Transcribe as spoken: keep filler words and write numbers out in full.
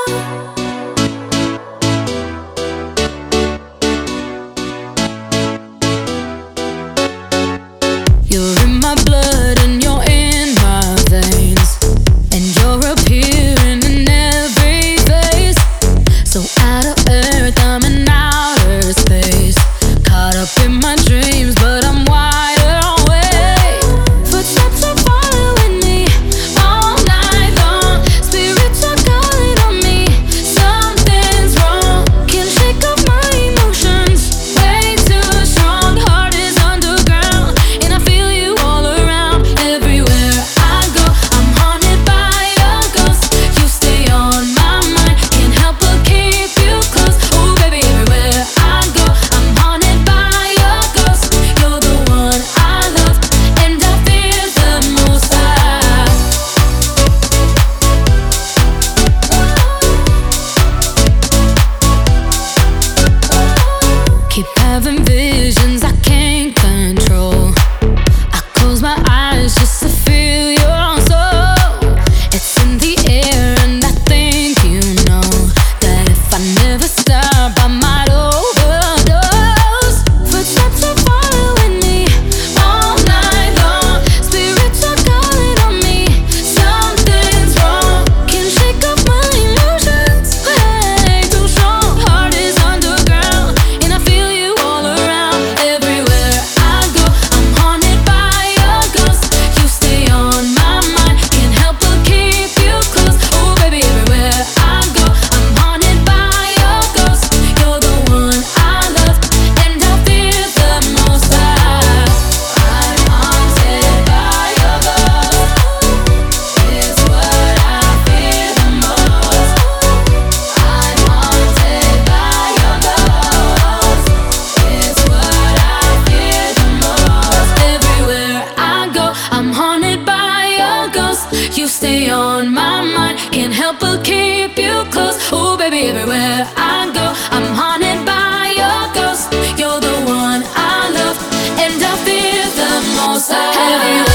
You're in my blood and you're in my veins, and you're appearing in every face. So out of earth, I'm in outer space, caught up in my dreams, but I'm wider awake. Footsteps are following me all night long. Spirits are calling on me. Something's wrong. Can't shake off my emotions. Way too strong. Heart is underground, and I feel you all around. Everywhere I go, I'm haunted by your ghost. You stay on my mind. Can't help but keep you close. Oh baby, everywhere I go, I'm haunted by your ghost. You're the one I love, and I fear the most. I keep having visions I can't control. I close my eyes just to feel your soul. It's in the air, and I think you know that if I never stop, I might overdose. Footsteps are following me all night long. Spirits are calling on me. Something's wrong. Can't shake off my emotions. Way too strong. Heart is underground, and I feel you all around. Everywhere I go, I'm haunted by your ghost. You stay on my mind. Can't help but keep you close. Oh baby, everywhere I go, I'm haunted by your ghost. You're the one I love, and I fear the most. I, I'm haunted by your ghost. It's what I fear the most. I'm haunted by your ghost. It's what I fear the most. Everywhere I go, I'm haunted by your ghost. You stay on my mind. Can't help but keep you close. Oh baby, everywhere I go, I'm haunted by your ghost. You're the one I love, and I fear the most. I